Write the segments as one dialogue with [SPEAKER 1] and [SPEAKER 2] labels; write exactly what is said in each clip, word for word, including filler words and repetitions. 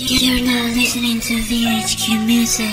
[SPEAKER 1] You're now listening to V H Q Music.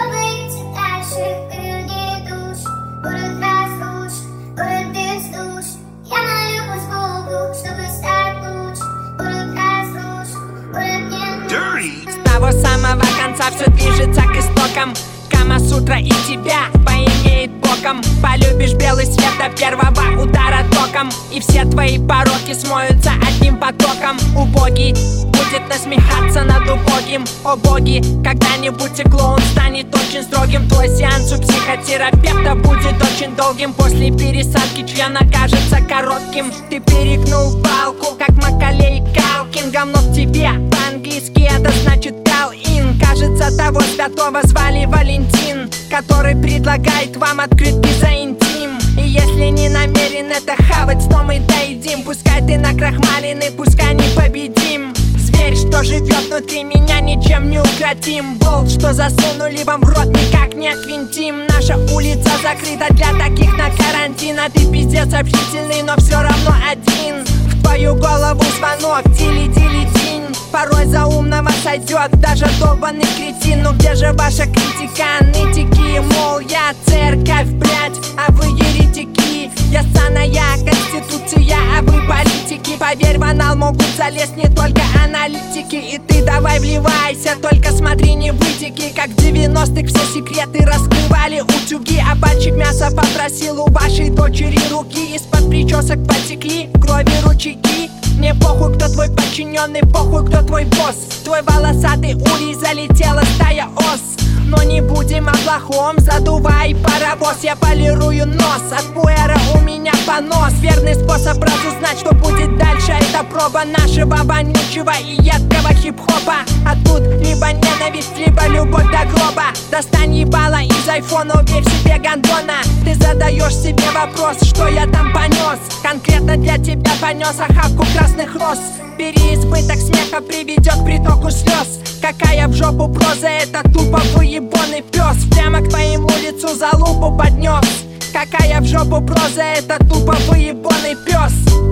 [SPEAKER 2] С того самого конца все движется к истокам. Камасутра и тебя поимеет боком. Полюбишь белый свет до первого удара током, и все твои пороки смоются одним потоком. Убогий будет насмехаться над убогим. О боги, когда-нибудь и клоун станет очень строгим. Твой сеанс у психотерапевта будет очень долгим. После пересадки члена кажется коротким. Ты перегнул палку, как Макалей Калкин. Говно в тебе, по-английски это значит all in. Кажется, того святого звали Валентин, который предлагает вам открытки за интим. И если не намерен это хавать, то мы доедим. Пускай ты накрахмаленный, пускай не победим. Зверь, что живет внутри меня, ничем не укротим. Болт, что засунули вам в рот, никак не отвинтим. Наша улица закрыта для таких на карантин. А ты пиздец общительный, но все равно один. В твою голову звонок, тили-тили-тинь. Порой за умного сойдет даже долбанный кретин. Ну где же ваша критика, нытики? Мол, я церковь, блять, а вы еретики. Я саная конституция, а вы политики. Поверь, в анал могут залезть не только аналитики. И ты давай вливайся, только смотри, не вытеки. Как в девяностых все секреты раскрывали утюги. А пальчик мяса попросил у вашей дочери руки. Из-под причесок потекли крови ручейки. Мне похуй, кто твой подчиненный, похуй, кто твой босс. Твой волосатый улей залетела стая ос. Но не будем о плохом, задувай паровоз. Я полирую нос, от пуэра у меня понос. Верный способ разузнать, что будет дальше. Это проба нашего вонючего и едкого хип-хопа. А тут либо ненависть, либо любовь до гроба. Достань ебало из айфона, уверь в себе гандона. Ты задаешь себе вопрос, что я там понес. Конкретно для тебя понес охапку красных роз. Бери избыток смеха, приведет к притоку слез. Какая в жопу проза, это тупо выебоный пес. Прямо к твоему лицу за лупу поднес. Какая в жопу проза, это тупо выебоный пес.